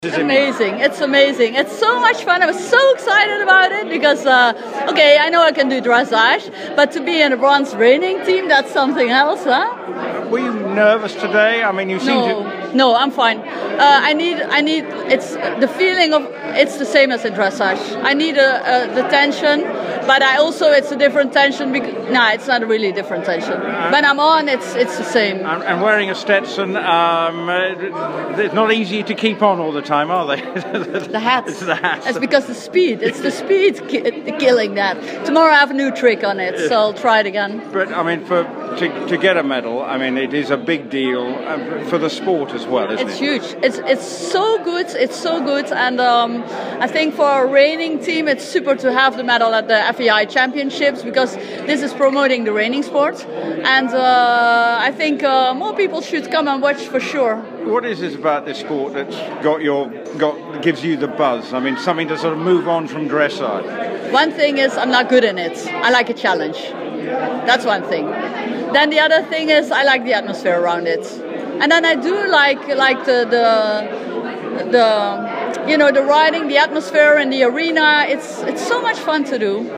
It's amazing. It's amazing. It's so much fun. I was so excited about it because, okay, I know I can do dressage, but to be in a bronze reining team, that's something else, huh? Were you nervous today? I mean, you seem to... No, I'm fine. I need. It's the feeling of. It's the same as in dressage. I need the tension, but it's a different tension. It's not a really different tension. When I'm on, it's the same. And wearing a Stetson, it's not easy to keep on all the time, are they? The hats. It's the hats. It's because the speed. It's the speed killing that. Tomorrow I have a new trick on it, so I'll try it again. But I mean, to get a medal, I mean, it is a big deal for the sport as well, isn't it? It's huge. It's so good. It's so good, and I think for a reining team, it's super to have the medal at the FEI Championships because this is promoting the reining sport, and I think more people should come and watch for sure. What is it about this sport that's gives you the buzz? I mean, something to sort of move on from dressage. One thing is I'm not good in it. I like a challenge. That's one thing. Then the other thing is I like the atmosphere around it. And then I do like the riding, the atmosphere in the arena. It's so much fun to do.